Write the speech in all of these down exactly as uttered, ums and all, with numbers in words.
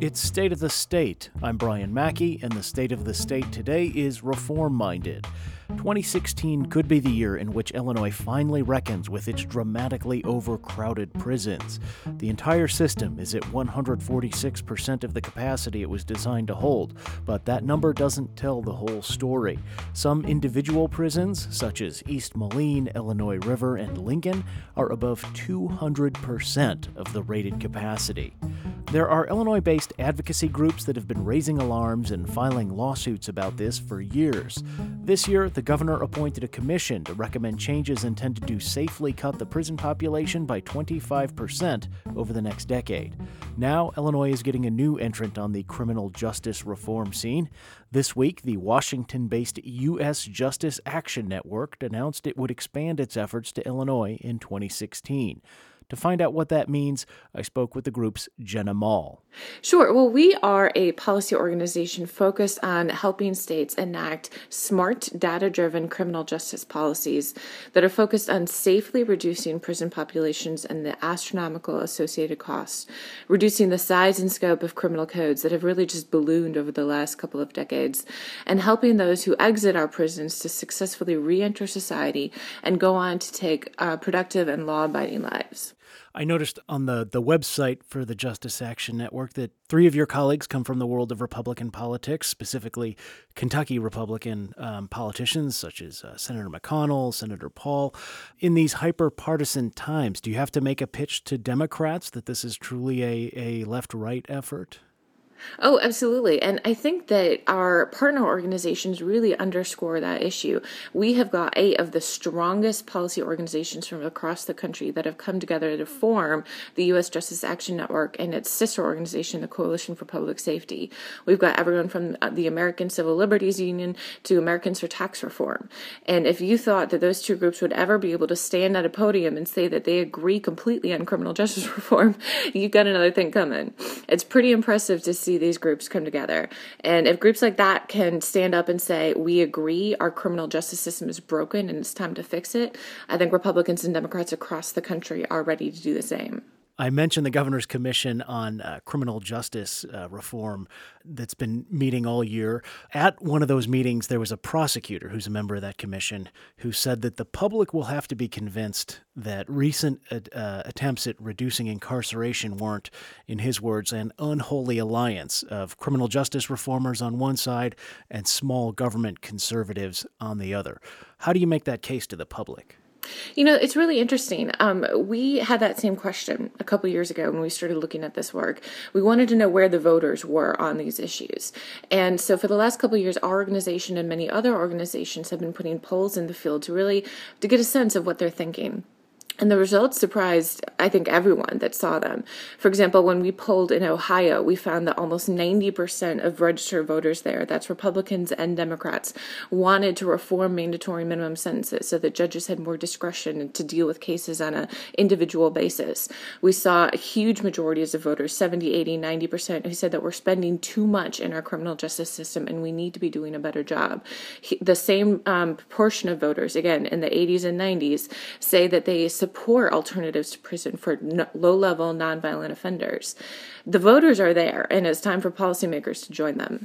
It's State of the State. I'm Brian Mackey, and the State of the State today is reform-minded. twenty sixteen could be the year in which Illinois finally reckons with its dramatically overcrowded prisons. The entire system is at one hundred forty-six percent of the capacity it was designed to hold, but that number doesn't tell the whole story. Some individual prisons, such as East Moline, Illinois River, and Lincoln, are above two hundred percent of the rated capacity. There are Illinois-based advocacy groups that have been raising alarms and filing lawsuits about this for years. This year, the governor appointed a commission to recommend changes intended to safely cut the prison population by twenty-five percent over the next decade. Now, Illinois is getting a new entrant on the criminal justice reform scene. This week, the Washington-based U S Justice Action Network announced it would expand its efforts to Illinois in twenty sixteen. To find out what that means, I spoke with the group's Jenna Mall. Sure. Well, we are a policy organization focused on helping states enact smart, data-driven criminal justice policies that are focused on safely reducing prison populations and the astronomical associated costs, reducing the size and scope of criminal codes that have really just ballooned over the last couple of decades, and helping those who exit our prisons to successfully re-enter society and go on to take uh, productive and law-abiding lives. I noticed on the, the website for the Justice Action Network that three of your colleagues come from the world of Republican politics, specifically Kentucky Republican um, politicians such as uh, Senator McConnell, Senator Paul. In these hyper-partisan times, do you have to make a pitch to Democrats that this is truly a, a left-right effort? Oh, absolutely. And I think that our partner organizations really underscore that issue. We have got eight of the strongest policy organizations from across the country that have come together to form the U S Justice Action Network and its sister organization, the Coalition for Public Safety. We've got everyone from the American Civil Liberties Union to Americans for Tax Reform. And if you thought that those two groups would ever be able to stand at a podium and say that they agree completely on criminal justice reform, you've got another thing coming. It's pretty impressive to see these groups come together. And if groups like that can stand up and say, we agree our criminal justice system is broken and it's time to fix it, I think Republicans and Democrats across the country are ready to do the same. I mentioned the governor's commission on uh, criminal justice uh, reform that's been meeting all year. At one of those meetings, there was a prosecutor who's a member of that commission who said that the public will have to be convinced that recent uh, attempts at reducing incarceration weren't, in his words, an unholy alliance of criminal justice reformers on one side and small government conservatives on the other. How do you make that case to the public? You know, it's really interesting. Um, we had that same question a couple years ago when we started looking at this work. We wanted to know where the voters were on these issues. And so for the last couple of years, our organization and many other organizations have been putting polls in the field to really to get a sense of what they're thinking. And the results surprised, I think, everyone that saw them. For example, when we polled in Ohio, we found that almost ninety percent of registered voters there, that's Republicans and Democrats, wanted to reform mandatory minimum sentences so that judges had more discretion to deal with cases on an individual basis. We saw huge majorities of voters, seventy, eighty, ninety percent, who said that we're spending too much in our criminal justice system and we need to be doing a better job. The same um, proportion of voters, again, in the eighties and nineties, say that they support alternatives to prison for no, low-level, nonviolent offenders. The voters are there, and it's time for policymakers to join them.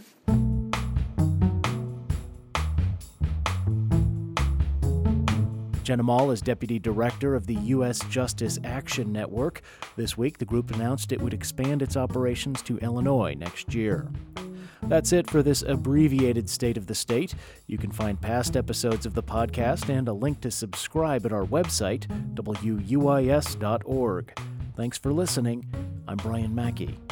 Jenna Mall is Deputy Director of the U S Justice Action Network. This week, the group announced it would expand its operations to Illinois next year. That's it for this abbreviated State of the State. You can find past episodes of the podcast and a link to subscribe at our website, W U I S dot org. Thanks for listening. I'm Brian Mackey.